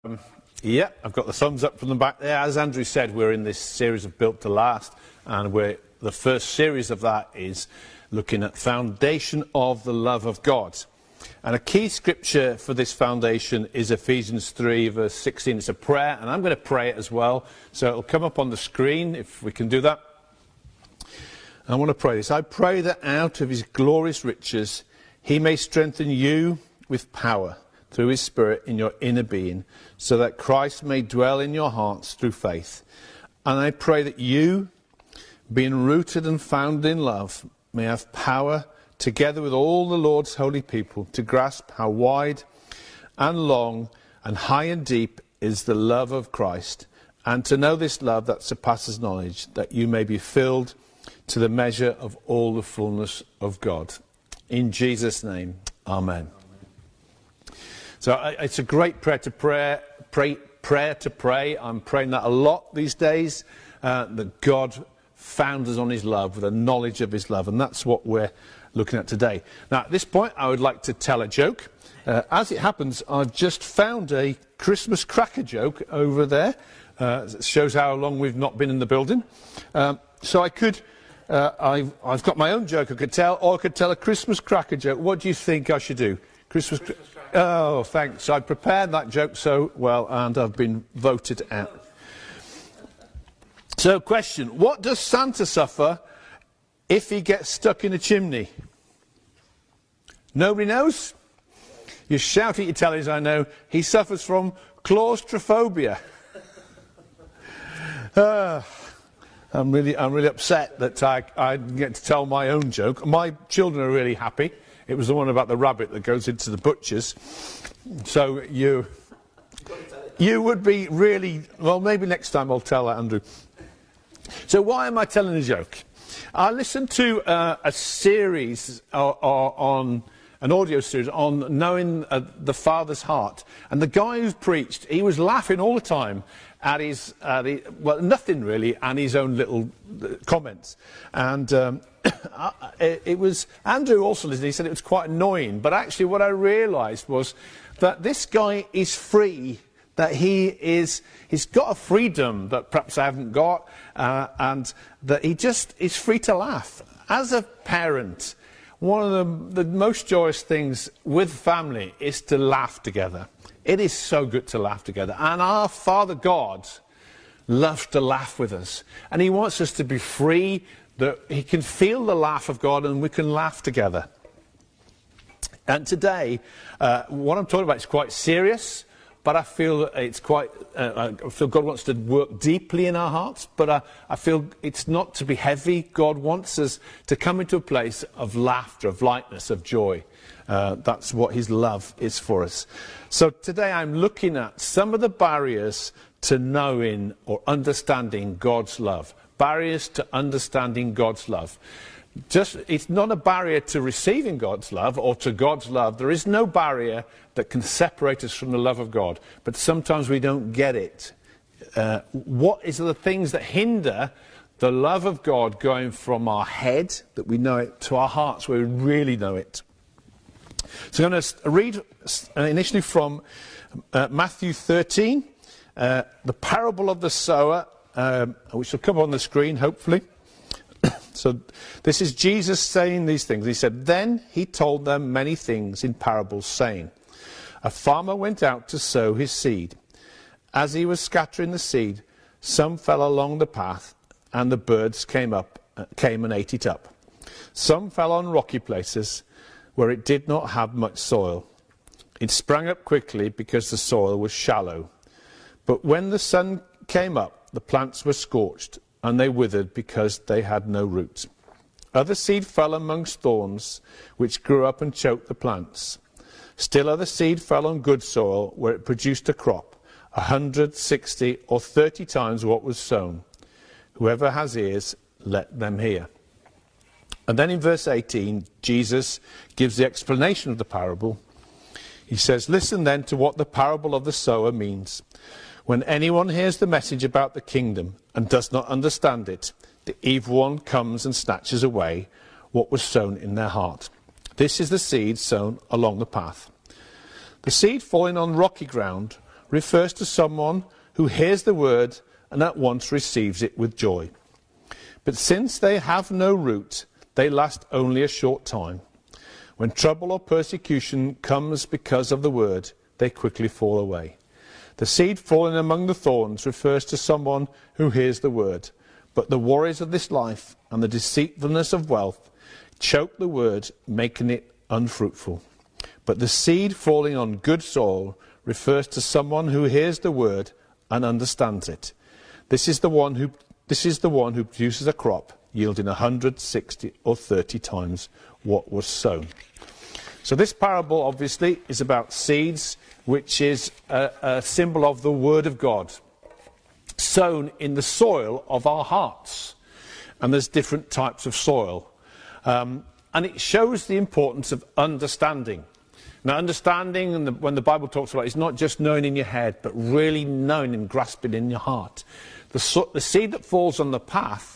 Yeah, I've got the thumbs up from the back there. As Andrew said, we're in this series of Built to Last, and the first series of that is looking at foundation of the love of God. And a key scripture for this foundation is Ephesians 3, verse 16. It's a prayer, and I'm going to pray it as well. So it'll come up on the screen, if we can do that. I want to pray this. I pray that out of his glorious riches, he may strengthen you with power through his Spirit in your inner being, so that Christ may dwell in your hearts through faith. And I pray that you, being rooted and founded in love, may have power, together with all the Lord's holy people, to grasp how wide and long and high and deep is the love of Christ, and to know this love that surpasses knowledge, that you may be filled to the measure of all the fullness of God. In Jesus' name, amen. So it's a great prayer to pray. I'm praying that a lot these days, that God found us on his love, with a knowledge of his love, and that's what we're looking at today. Now, at this point, I would like to tell a joke. As it happens, I've just found a Christmas cracker joke over there. It shows how long we've not been in the building. So I could, I've got my own joke I could tell, or I could tell a Christmas cracker joke. What do you think I should do? Christmas cracker. Oh, thanks. I prepared that joke so well, and I've been voted out. So, question. What does Santa suffer if he gets stuck in a chimney? Nobody knows? You shout at your tellies, I know. He suffers from claustrophobia. I'm really upset that I get to tell my own joke. My children are really happy. It was the one about the rabbit that goes into the butcher's. So you would be really... Well, maybe next time I'll tell that, Andrew. So why am I telling a joke? I listened to a series on an audio series on knowing the Father's heart. And the guy who preached, he was laughing all the time at his, nothing really, and his own little comments. And it was, Andrew also listened, he said it was quite annoying. But actually what I realised was that this guy is free, that he's got a freedom that perhaps I haven't got, and that he just is free to laugh. As a parent, one of the most joyous things with family is to laugh together. It is so good to laugh together. And our Father God loves to laugh with us. And he wants us to be free, that he can feel the laugh of God and we can laugh together. And today, what I'm talking about is quite serious, but I feel it's quite, I feel God wants to work deeply in our hearts, but I feel it's not to be heavy. God wants us to come into a place of laughter, of lightness, of joy. That's what his love is for us. So today I'm looking at some of the barriers to knowing or understanding God's love. Barriers to understanding God's love. It's not a barrier to receiving God's love or to God's love. There is no barrier that can separate us from the love of God. But sometimes we don't get it. What is the things that hinder the love of God going from our head, that we know it, to our hearts where we really know it? So I'm going to read initially from Matthew 13, the parable of the sower, which will come on the screen, hopefully. So this is Jesus saying these things. He said, "Then he told them many things in parables, saying, a farmer went out to sow his seed. As he was scattering the seed, some fell along the path, and the birds came and ate it up. Some fell on rocky places, where it did not have much soil. It sprang up quickly because the soil was shallow. But when the sun came up, the plants were scorched, and they withered because they had no roots. Other seed fell amongst thorns, which grew up and choked the plants. Still other seed fell on good soil, where it produced a crop, 100, 60, or 30 times what was sown. Whoever has ears, let them hear." And then in verse 18, Jesus gives the explanation of the parable. He says, "Listen then to what the parable of the sower means. When anyone hears the message about the kingdom and does not understand it, the evil one comes and snatches away what was sown in their heart. This is the seed sown along the path. The seed falling on rocky ground refers to someone who hears the word and at once receives it with joy. But since they have no root, they last only a short time. When trouble or persecution comes because of the word, they quickly fall away. The seed falling among the thorns refers to someone who hears the word, but the worries of this life and the deceitfulness of wealth choke the word, making it unfruitful. But the seed falling on good soil refers to someone who hears the word and understands it. This is the one who produces a crop yielding 100, 60 or 30 times what was sown. So this parable obviously is about seeds, which is a symbol of the word of God, sown in the soil of our hearts. And there's different types of soil. And it shows the importance of understanding. Now, understanding, when the Bible talks about it, is not just knowing in your head, but really knowing and grasping in your heart. The seed that falls on the path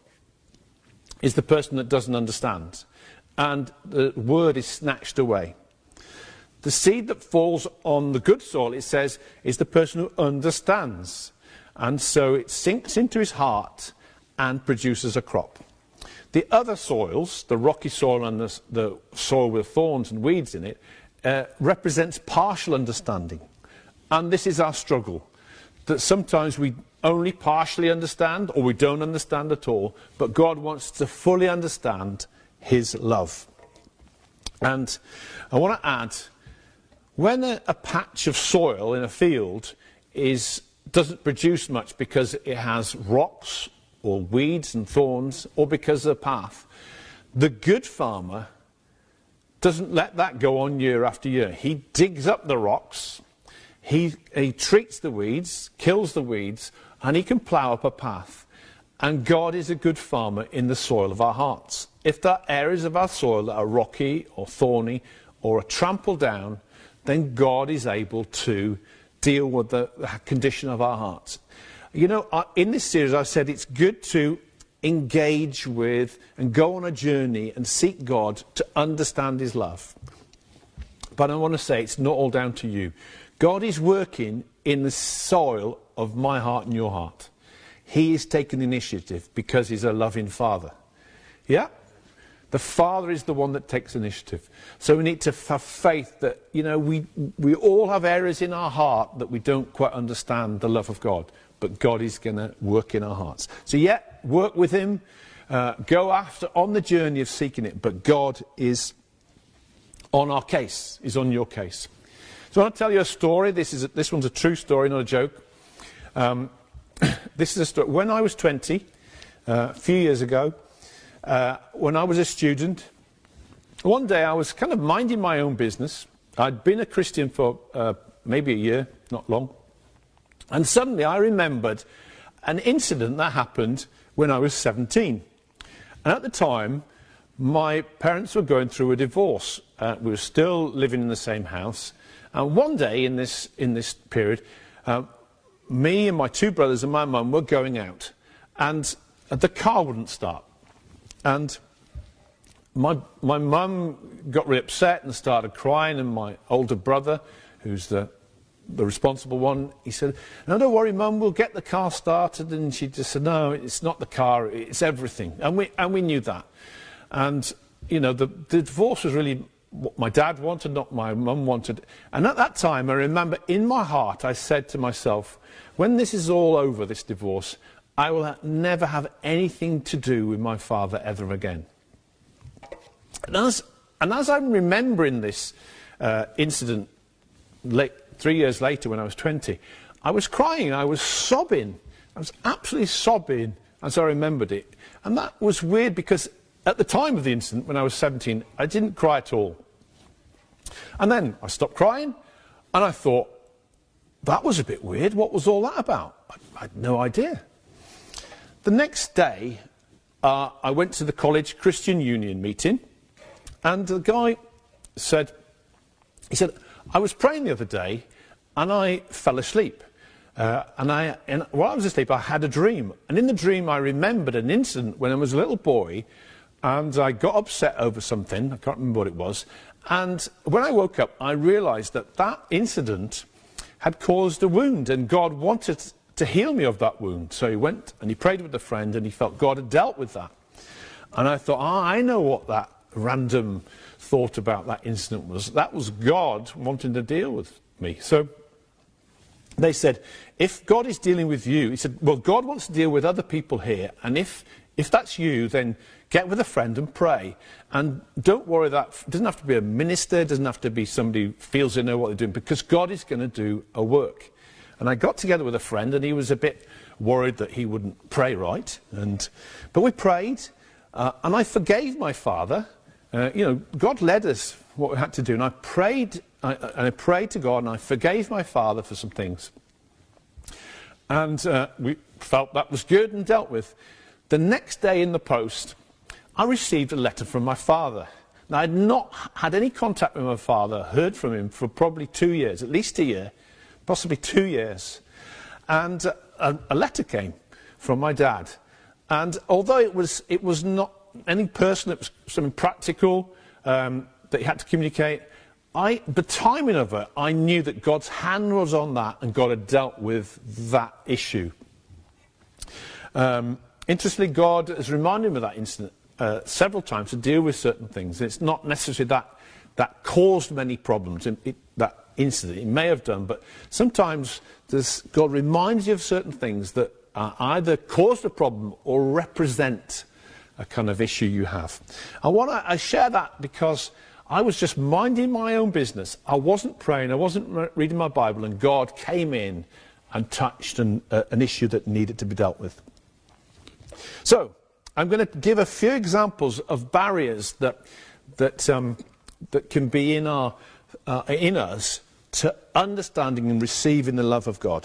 is the person that doesn't understand. And the word is snatched away. The seed that falls on the good soil, it says, is the person who understands. And so it sinks into his heart and produces a crop. The other soils, the rocky soil and the soil with thorns and weeds in it, represents partial understanding. And this is our struggle, that sometimes we only partially understand or we don't understand at all, but God wants to fully understand his love. And I want to add, when a patch of soil in a field doesn't produce much because it has rocks or weeds and thorns, or because of the path, the good farmer doesn't let that go on year after year. He digs up the rocks, he treats the weeds, kills the weeds, and he can plough up a path. And God is a good farmer in the soil of our hearts. If there are areas of our soil that are rocky or thorny or are trampled down, then God is able to deal with the condition of our hearts. You know, in this series I've said it's good to engage with and go on a journey and seek God to understand his love. But I want to say it's not all down to you. God is working in the soil of my heart and your heart. He is taking initiative because he's a loving father. Yeah? The Father is the one that takes initiative. So we need to have faith that, you know, we all have areas in our heart that we don't quite understand the love of God. But God is going to work in our hearts. So yeah, work with him. Go after on the journey of seeking it. But God is on our case, is on your case. So I want to tell you a story. This one's a true story, not a joke. This is a story. When I was 20, a few years ago, when I was a student, one day I was kind of minding my own business. I'd been a Christian for maybe a year, not long. And suddenly I remembered an incident that happened when I was 17. And at the time, my parents were going through a divorce. We were still living in the same house. And one day in this period, me and my two brothers and my mum were going out. And the car wouldn't start. And my mum got really upset and started crying. And my older brother, who's the responsible one, he said, "No, don't worry, Mum, we'll get the car started." And she just said, "No, it's not the car, it's everything." And we knew that. And, you know, the divorce was really what my dad wanted, not my mum wanted. And at that time, I remember in my heart, I said to myself, when this is all over, this divorce, I will never have anything to do with my father ever again. And as I'm remembering this incident 3 years later when I was 20, I was crying, I was sobbing. I was absolutely sobbing as I remembered it. And that was weird because at the time of the incident, when I was 17, I didn't cry at all. And then I stopped crying and I thought, that was a bit weird. What was all that about? I had no idea. The next day, I went to the college Christian Union meeting and the guy said, "I was praying the other day and I fell asleep. And while I was asleep, I had a dream. And in the dream, I remembered an incident when I was a little boy and I got upset over something. I can't remember what it was. And when I woke up, I realised that incident had caused a wound, and God wanted to heal me of that wound. So he went and he prayed with a friend, and he felt God had dealt with that. And I thought, I know what that random thought about that incident was. That was God wanting to deal with me. So they said, if God is dealing with you, he said, well, God wants to deal with other people here, and if that's you, then get with a friend and pray. And don't worry, that it doesn't have to be a minister, it doesn't have to be somebody who feels they know what they're doing, because God is going to do a work. And I got together with a friend, and he was a bit worried that he wouldn't pray right. But we prayed, and I forgave my father. God led us what we had to do, and I prayed to God, and I forgave my father for some things. And we felt that was good and dealt with. The next day in the post, I received a letter from my father. Now, I had not had any contact with my father, heard from him for probably 2 years, at least a year, possibly 2 years. And a letter came from my dad. And although it was not any personal, it was something practical that he had to communicate, the timing of it, I knew that God's hand was on that, and God had dealt with that issue. Interestingly, God has reminded me of that incident several times to deal with certain things. It's not necessarily that caused many problems, that incident. It may have done, but sometimes God reminds you of certain things that either caused a problem or represent a kind of issue you have. I share that because I was just minding my own business. I wasn't praying, I wasn't reading my Bible, and God came in and touched an issue that needed to be dealt with. So, I'm going to give a few examples of barriers that can be in us to understanding and receiving the love of God.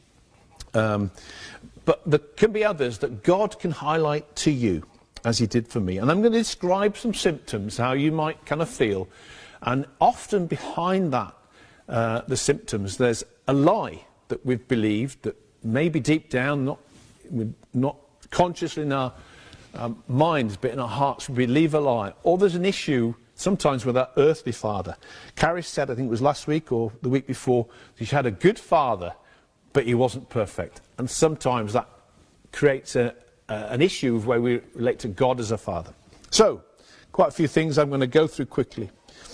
But there can be others that God can highlight to you, as he did for me. And I'm going to describe some symptoms, how you might kind of feel. And often behind that, the symptoms, there's a lie that we've believed that maybe deep down, not consciously in our minds, but in our hearts, we believe a lie. Or there's an issue sometimes with our earthly father. Carrie said, I think it was last week or the week before, she had a good father, but he wasn't perfect. And sometimes that creates an issue of where we relate to God as a father. So, quite a few things I'm going to go through quickly.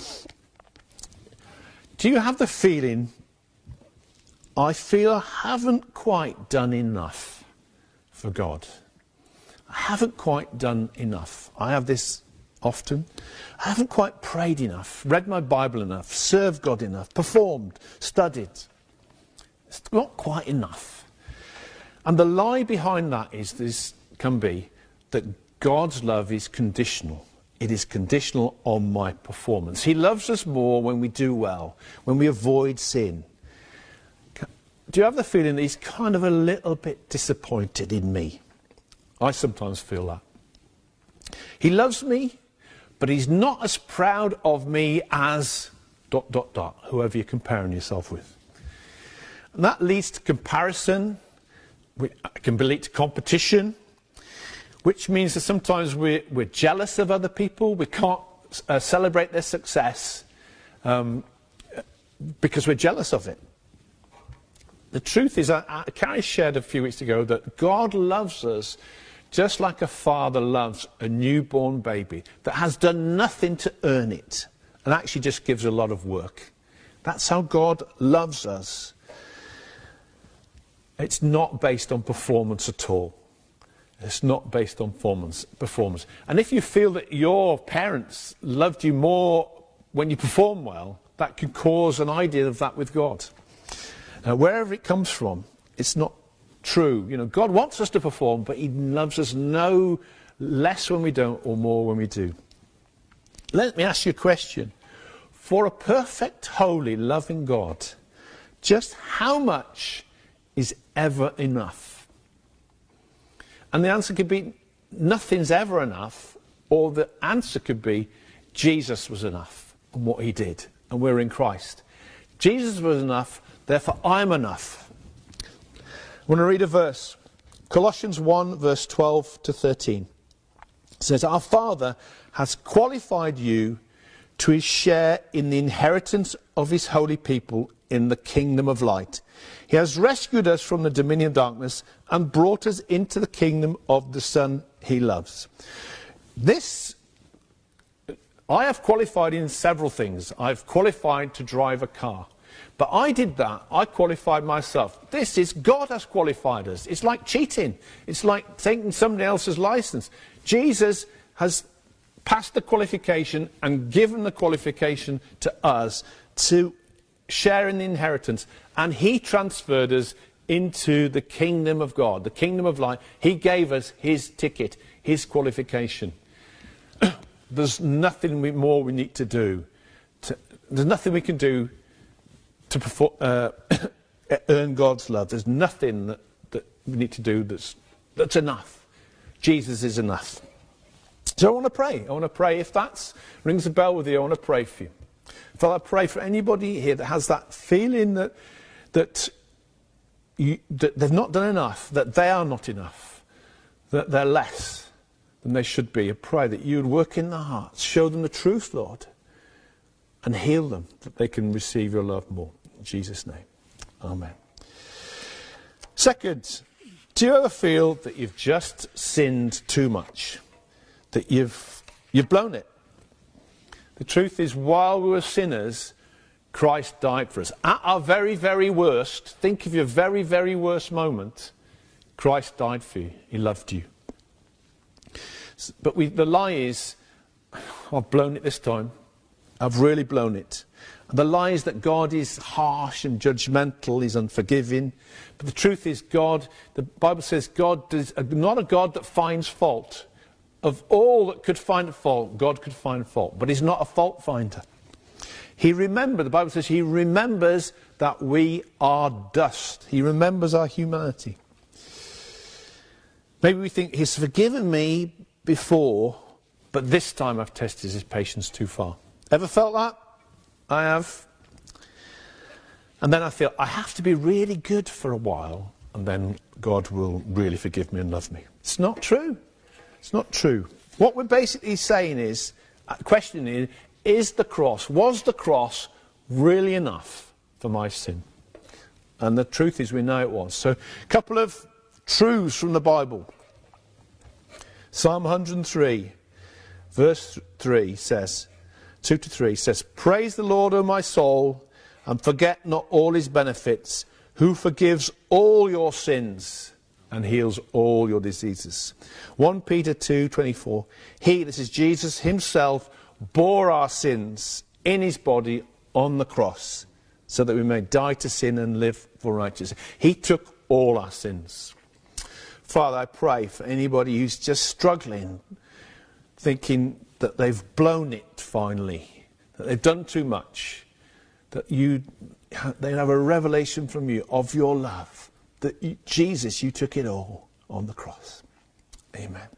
Do you have the feeling, I feel I haven't quite done enough for God? I haven't quite done enough. I have this often. I haven't quite prayed enough, read my Bible enough, served God enough, performed, studied. It's not quite enough. And the lie behind that can be that God's love is conditional. It is conditional on my performance. He loves us more when we do well, when we avoid sin. Do you have the feeling that he's kind of a little bit disappointed in me? I sometimes feel that. He loves me, but he's not as proud of me as ... whoever you're comparing yourself with. And that leads to comparison. It can lead to competition, which means that sometimes we're jealous of other people. We can't celebrate their success because we're jealous of it. The truth is, Carrie shared a few weeks ago that God loves us just like a father loves a newborn baby that has done nothing to earn it and actually just gives a lot of work. That's how God loves us. It's not based on performance at all. It's not based on performance. And if you feel that your parents loved you more when you perform well, that can cause an idea of that with God. Wherever it comes from, it's not true. You know, God wants us to perform, but he loves us no less when we don't or more when we do. Let me ask you a question. For a perfect, holy, loving God, just how much is ever enough? And the answer could be nothing's ever enough, or the answer could be Jesus was enough and what he did, and we're in Christ. Jesus was enough, therefore I'm enough. I want to read a verse. Colossians 1 verse 12 to 13. It says, our Father has qualified you to his share in the inheritance of his holy people in the kingdom of light. He has rescued us from the dominion of darkness and brought us into the kingdom of the Son he loves. This, I have qualified in several things. I've qualified to drive a car. But I did that. I qualified myself. This is, God has qualified us. It's like cheating. It's like taking somebody else's license. Jesus has passed the qualification and given the qualification to us to share in the inheritance. And he transferred us into the kingdom of God, the kingdom of light. He gave us his ticket, his qualification. There's nothing more we need to do. There's nothing we can do to perform, earn God's love. There's nothing that we need to do that's enough. Jesus is enough. So I want to pray. I want to pray. If that rings a bell with you, I want to pray for you. Father, I pray for anybody here that has that feeling that they've not done enough, that they are not enough, that they're less than they should be. I pray that you would work in their hearts, show them the truth, Lord, and heal them, that they can receive your love more. In Jesus' name. Amen. Second, do you ever feel that you've just sinned too much? That you've blown it? The truth is, while we were sinners, Christ died for us. At our very, very worst, think of your very, very worst moment, Christ died for you. He loved you. But the lie is, I've blown it this time. I've really blown it. And the lie is that God is harsh and judgmental, he's unforgiving. But the truth is, God, the Bible says, God is not a God that finds fault. Of all that could find fault, God could find fault. But he's not a fault finder. The Bible says he remembers that we are dust. He remembers our humanity. Maybe we think he's forgiven me before, but this time I've tested his patience too far. Ever felt that? I have. And then I feel I have to be really good for a while, and then God will really forgive me and love me. It's not true. It's not true. What we're basically saying is, questioning was the cross really enough for my sin? And the truth is, we know it was. So, a couple of truths from the Bible. Psalm 103, verse 3 says, 2-3 says, "Praise the Lord, O my soul, and forget not all his benefits, who forgives all your sins and heals all your diseases." 1 Peter 2:24, "He," this is Jesus himself, "bore our sins in his body on the cross, so that we may die to sin and live for righteousness." He took all our sins. Father, I pray for anybody who's just struggling, thinking that they've blown it finally, that they've done too much, that they have a revelation from you of your love, that Jesus, you took it all on the cross. Amen.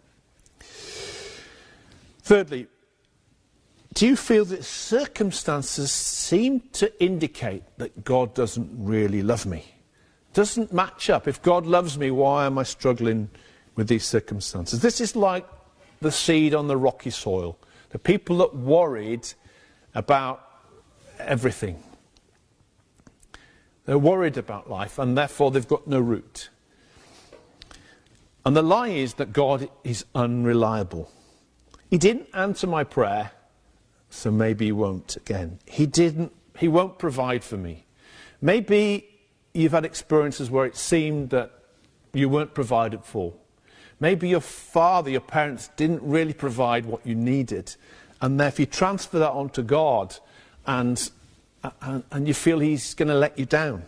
Thirdly, do you feel that circumstances seem to indicate that God doesn't really love me? Doesn't match up. If God loves me, why am I struggling with these circumstances? This is like the seed on the rocky soil. The people that worried about everything. They're worried about life, and therefore they've got no root. And the lie is that God is unreliable. He didn't answer my prayer, so maybe he won't again. He won't provide for me. Maybe you've had experiences where it seemed that you weren't provided for. Maybe your father, your parents didn't really provide what you needed. And therefore you transfer that onto God and you feel he's going to let you down.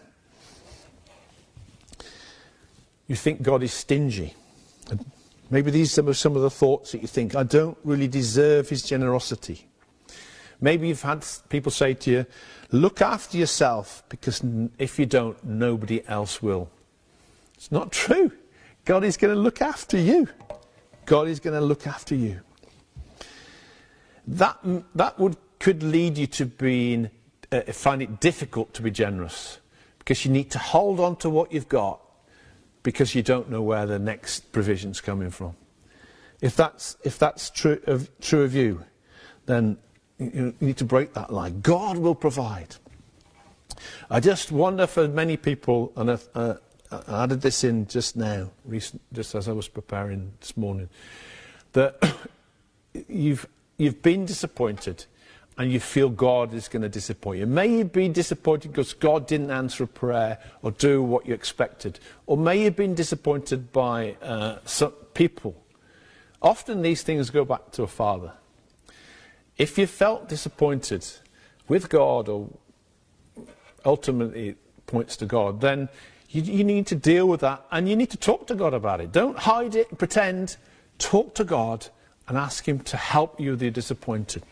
You think God is stingy. And maybe these are some of the thoughts that you think, I don't really deserve his generosity. Maybe you've had people say to you, look after yourself, because if you don't, nobody else will. It's not true. God is going to look after you. God is going to look after you. That could lead you to find it difficult to be generous, because you need to hold on to what you've got, because you don't know where the next provision's coming from. If that's true of you, then you need to break that lie. God will provide. I just wonder for many people, and I added this in just now, just as I was preparing this morning, that you've been disappointed and you feel God is going to disappoint you. May you be disappointed because God didn't answer a prayer or do what you expected. Or may you've been disappointed by some people. Often these things go back to a father. If you felt disappointed with God, or ultimately it points to God, then you need to deal with that and you need to talk to God about it. Don't hide it, pretend. Talk to God and ask him to help you with your disappointment.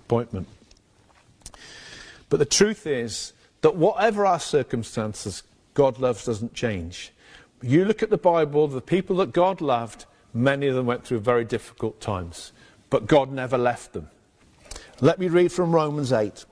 But the truth is that whatever our circumstances, God loves doesn't change. You look at the Bible, the people that God loved, many of them went through very difficult times. But God never left them. Let me read from Romans 8.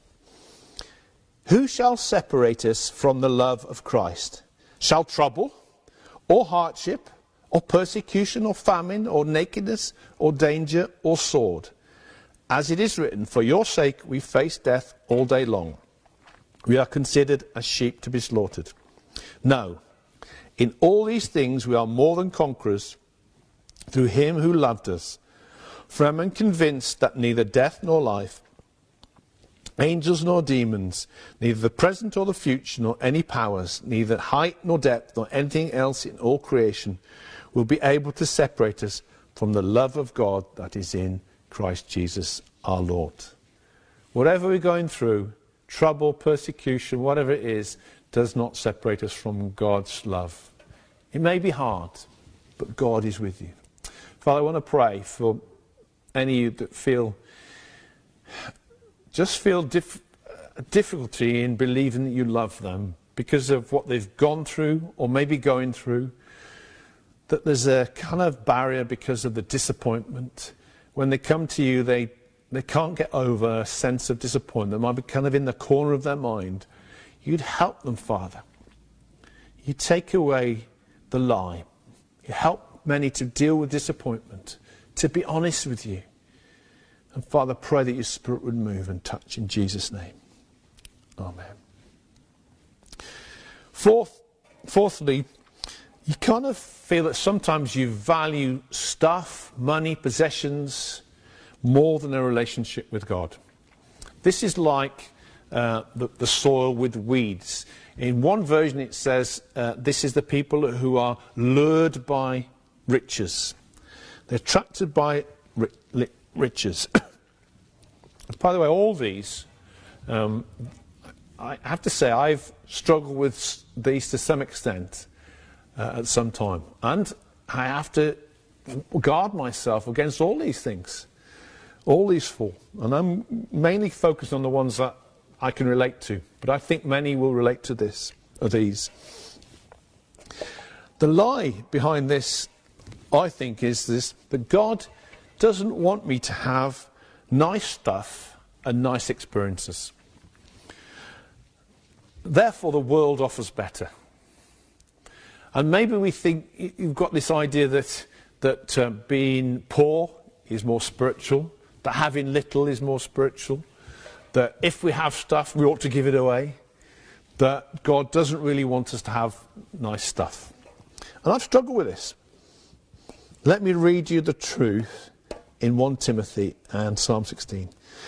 Who shall separate us from the love of Christ? Shall trouble, or hardship, or persecution, or famine, or nakedness, or danger, or sword? As it is written, for your sake we face death all day long. We are considered as sheep to be slaughtered. No, in all these things we are more than conquerors through him who loved us. For I am convinced that neither death nor life, angels nor demons, neither the present or the future, nor any powers, neither height nor depth, nor anything else in all creation, will be able to separate us from the love of God that is in Christ Jesus our Lord. Whatever we're going through, trouble, persecution, whatever it is, does not separate us from God's love. It may be hard, but God is with you. Father, I want to pray for any of you that feel difficulty in believing that you love them because of what they've gone through or maybe going through, that there's a kind of barrier because of the disappointment. When they come to you, they can't get over a sense of disappointment. It might be kind of in the corner of their mind. You'd help them, Father. You take away the lie. You help many to deal with disappointment, to be honest with you. And Father, pray that your Spirit would move and touch in Jesus' name. Amen. Fourthly, you kind of feel that sometimes you value stuff, money, possessions, more than a relationship with God. This is like the soil with weeds. In one version it says, this is the people who are lured by riches. They're attracted by riches. By the way, all these, I have to say, I've struggled with these to some extent at some time. And I have to guard myself against all these things, all these four. And I'm mainly focused on the ones that I can relate to. But I think many will relate to these. The lie behind this, I think, is this: that God doesn't want me to have nice stuff and nice experiences. Therefore, the world offers better. And maybe we think you've got this idea that being poor is more spiritual, that having little is more spiritual, that if we have stuff, we ought to give it away, that God doesn't really want us to have nice stuff. And I've struggled with this. Let me read you the truth in 1 Timothy and Psalm 16.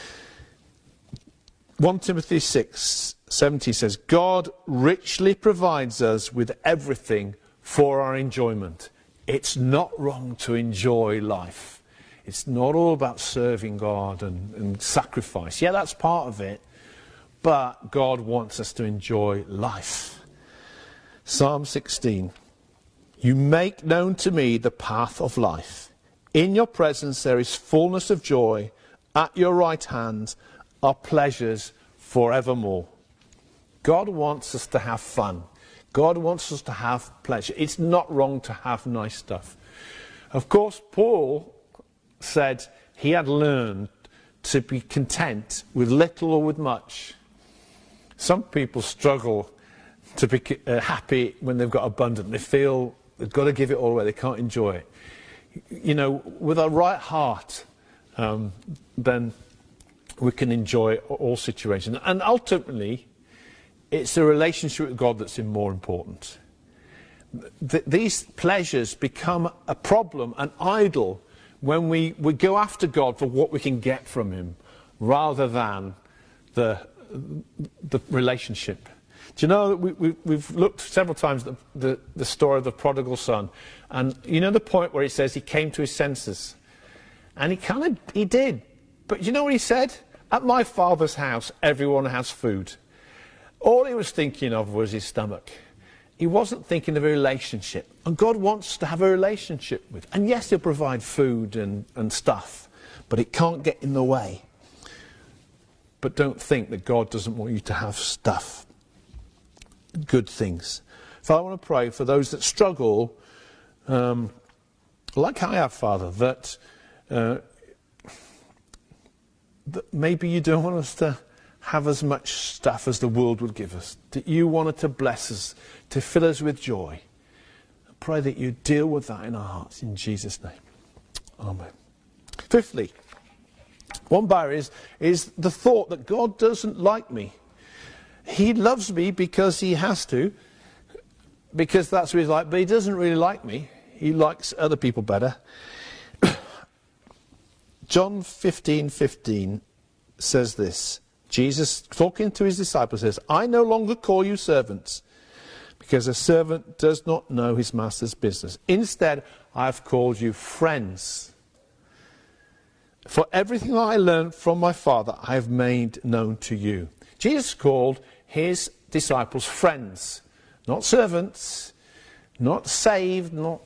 1 Timothy 6:17 says, God richly provides us with everything for our enjoyment. It's not wrong to enjoy life. It's not all about serving God and sacrifice. Yeah, that's part of it. But God wants us to enjoy life. Psalm 16. You make known to me the path of life. In your presence there is fullness of joy. At your right hand are pleasures forevermore. God wants us to have fun. God wants us to have pleasure. It's not wrong to have nice stuff. Of course, Paul said he had learned to be content with little or with much. Some people struggle to be happy when they've got abundant. They feel they've got to give it all away. They can't enjoy it. You know, with our right heart, then we can enjoy all situations. And ultimately, it's the relationship with God that's more important. These pleasures become a problem, an idol, when we go after God for what we can get from him, rather than the relationship. Do you know, we've looked several times at the story of the prodigal son, and you know the point where he says he came to his senses, and he did. But you know what he said? At my father's house, everyone has food. All he was thinking of was his stomach. He wasn't thinking of a relationship. And God wants to have a relationship with. And yes, he'll provide food and stuff, but it can't get in the way. But don't think that God doesn't want you to have stuff. Good things. Father, I want to pray for those that struggle, like I have, Father, that maybe you don't want us to have as much stuff as the world would give us, that you wanted to bless us, to fill us with joy. I pray that you deal with that in our hearts, in Jesus' name. Amen. Fifthly, one barrier is the thought that God doesn't like me. He loves me because he has to, because that's what he's like, but he doesn't really like me. He likes other people better. John 15:15 says this. Jesus, talking to his disciples, says, I no longer call you servants, because a servant does not know his master's business. Instead, I have called you friends. For everything I learned from my Father, I have made known to you. Jesus called his disciples friends, not servants, not saved, not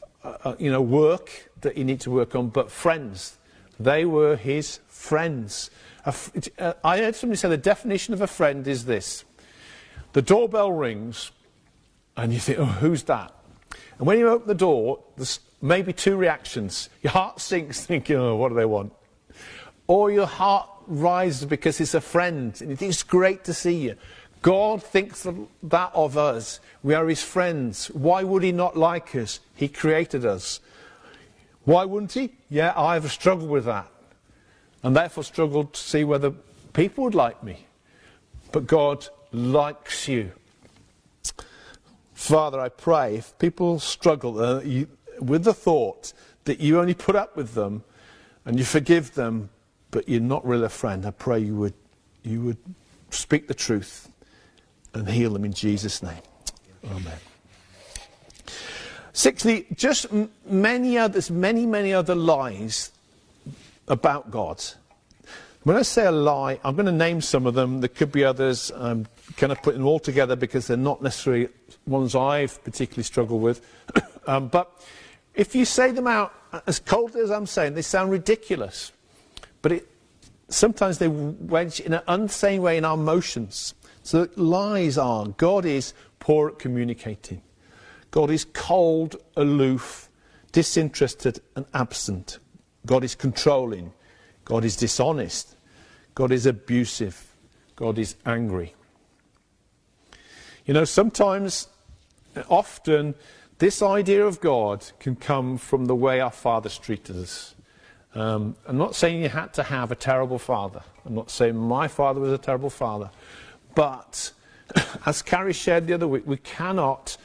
work that you need to work on, but friends. They were his friends. I heard somebody say the definition of a friend is this. The doorbell rings and you think, oh, who's that? And when you open the door, there's maybe two reactions. Your heart sinks thinking, oh, what do they want? Or your heart rises because it's a friend and you think it's great to see you. God thinks that of us. We are his friends. Why would he not like us? He created us. Why wouldn't he? Yeah, I have a struggle with that. And therefore struggled to see whether people would like me. But God likes you. Father, I pray if people struggle with the thought that you only put up with them and you forgive them, but you're not really a friend, I pray you would speak the truth and heal them in Jesus' name. Amen. Sixthly, just many other lies about God. When I say a lie, I'm going to name some of them. There could be others. I'm kind of putting them all together because they're not necessarily ones I've particularly struggled with. But if you say them out as coldly as I'm saying, they sound ridiculous. But sometimes they wedge in an unsane way in our emotions. So lies are, God is poor at communicating. God is cold, aloof, disinterested and absent. God is controlling. God is dishonest. God is abusive. God is angry. You know, often, this idea of God can come from the way our fathers treated us. I'm not saying you had to have a terrible father. I'm not saying my father was a terrible father. But, as Carrie shared the other week, we cannot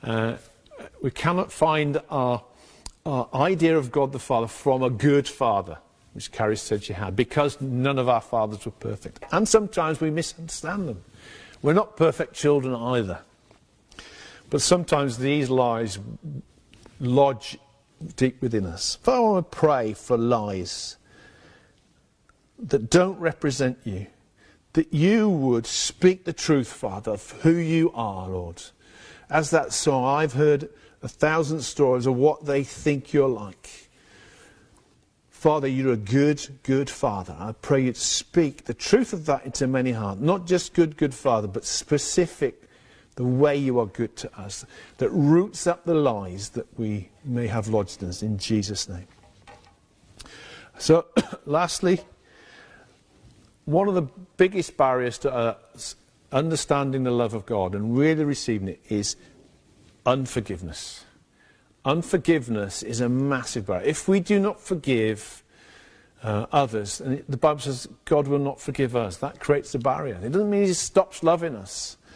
find our idea of God the Father from a good father, which Carrie said she had, because none of our fathers were perfect. And sometimes we misunderstand them. We're not perfect children either. But sometimes these lies lodge deep within us. If I want to pray for lies that don't represent you, that you would speak the truth, Father, of who you are, Lord. As that song, I've heard 1,000 stories of what they think you're like. Father, you're a good, good Father. I pray you'd speak the truth of that into many hearts. Not just good, good Father, but specific, the way you are good to us, that roots up the lies that we may have lodged in us, in Jesus' name. So, lastly, one of the biggest barriers to us understanding the love of God and really receiving it is unforgiveness. Unforgiveness is a massive barrier. If we do not forgive others, and the Bible says God will not forgive us, that creates a barrier. It doesn't mean he stops loving us,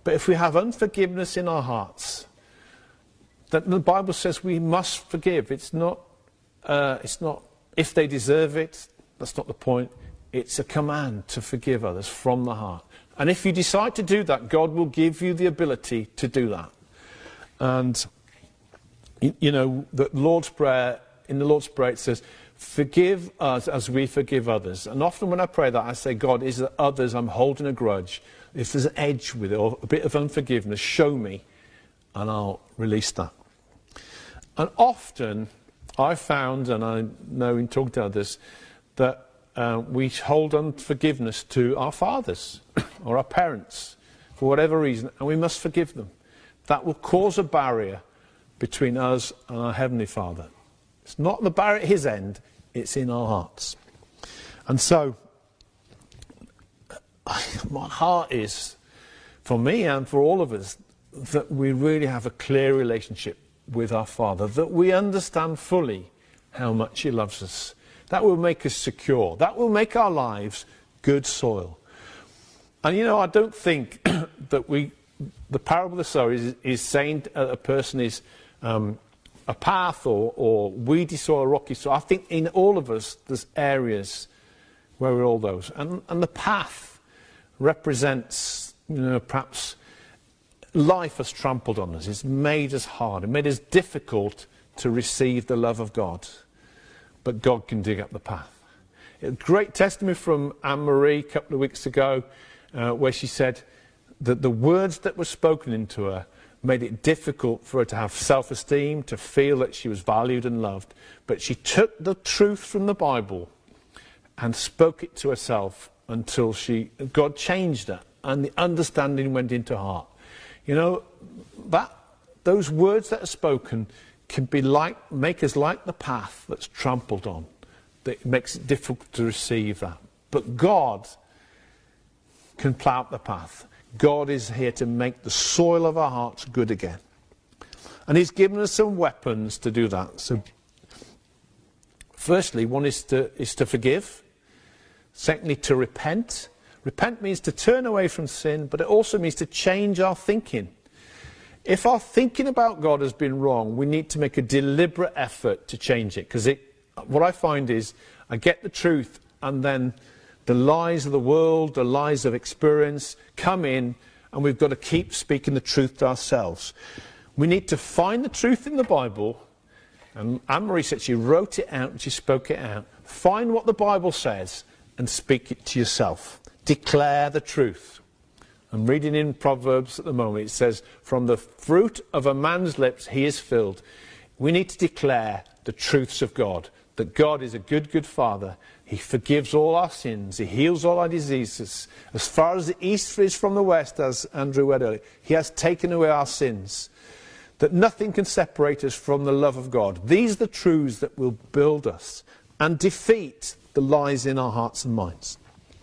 But if we have unforgiveness in our hearts, that the Bible says we must forgive. It's not if they deserve it. That's not the point. It's a command to forgive others from the heart. And if you decide to do that, God will give you the ability to do that. And, you know, the Lord's Prayer, in the Lord's Prayer it says, forgive us as we forgive others. And often when I pray that, I say, God, is there others I'm holding a grudge? If there's an edge with it or a bit of unforgiveness, show me and I'll release that. And often I found, and I know in talking to others, that we hold unforgiveness to our fathers or our parents for whatever reason, and we must forgive them. That will cause a barrier between us and our Heavenly Father. It's not the barrier at his end, it's in our hearts. And so, my heart is, for me and for all of us, that we really have a clear relationship with our Father, that we understand fully how much he loves us. That will make us secure. That will make our lives good soil. And you know, I don't think that the parable of the sower is saying a person is a path or weedy soil or rocky soil. I think in all of us there's areas where we're all those. And the path represents, you know, perhaps life has trampled on us. It's made us hard. It made us difficult to receive the love of God. But God can dig up the path. A great testimony from Anne-Marie a couple of weeks ago where she said that the words that were spoken into her made it difficult for her to have self-esteem, to feel that she was valued and loved. But she took the truth from the Bible and spoke it to herself until God changed her and the understanding went into her heart. You know, those words that are spoken can be make us like the path that's trampled on. That makes it difficult to receive that. But God can plough up the path. God is here to make the soil of our hearts good again. And he's given us some weapons to do that. So, firstly, one is to forgive. Secondly, to repent. Repent means to turn away from sin, but it also means to change our thinking. If our thinking about God has been wrong, we need to make a deliberate effort to change it. Because what I find is, I get the truth, and then the lies of the world, the lies of experience come in, and we've got to keep speaking the truth to ourselves. We need to find the truth in the Bible, and Anne-Marie said she wrote it out and she spoke it out. Find what the Bible says and speak it to yourself. Declare the truth. I'm reading in Proverbs at the moment. It says, from the fruit of a man's lips he is filled. We need to declare the truths of God. That God is a good, good Father. He forgives all our sins. He heals all our diseases. As far as the east is from the west, as Andrew read earlier, he has taken away our sins. That nothing can separate us from the love of God. These are the truths that will build us and defeat the lies in our hearts and minds.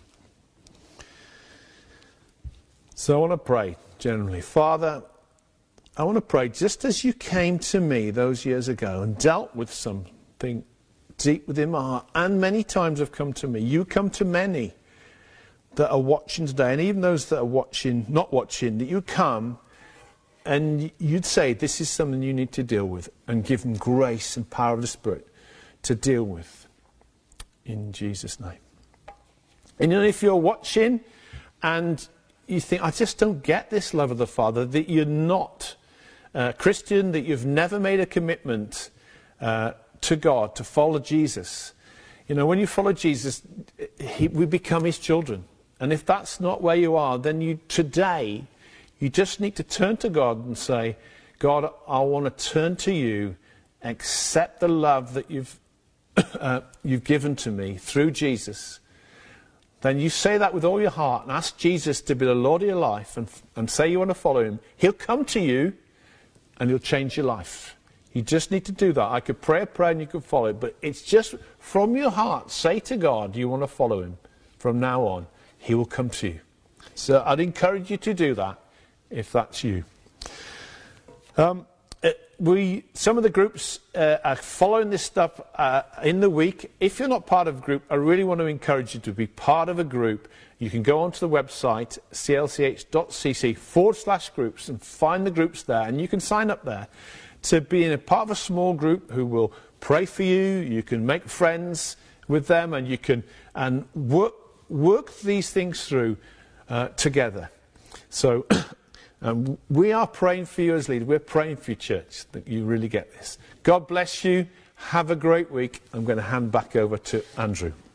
So I want to pray generally. Father, I want to pray just as you came to me those years ago and dealt with something deep within my heart, and many times have come to me. You come to many that are watching today, and even those that are watching, not watching, that you come and you'd say this is something you need to deal with, and give them grace and power of the Spirit to deal with. In Jesus' name. And you know, if you're watching and you think, I just don't get this love of the Father, that you're not Christian, that you've never made a commitment to God, to follow Jesus. You know, when you follow Jesus, we become his children. And if that's not where you are, then today, you just need to turn to God and say, God, I want to turn to you, accept the love that you've given to me through Jesus. Then you say that with all your heart and ask Jesus to be the Lord of your life and say you want to follow him. He'll come to you and he'll change your life. You just need to do that. I could pray a prayer and you could follow it, but it's just from your heart. Say to God you want to follow him. From now on, he will come to you. So I'd encourage you to do that if that's you. some of the groups are following this stuff in the week. If you're not part of a group, I really want to encourage you to be part of a group. You can go onto the website, clch.cc/groups, and find the groups there, and you can sign up there to be in a part of a small group who will pray for you. You can make friends with them, and you can work these things through together. So we are praying for you as leaders. We're praying for you, church, that you really get this. God bless you. Have a great week. I'm going to hand back over to Andrew.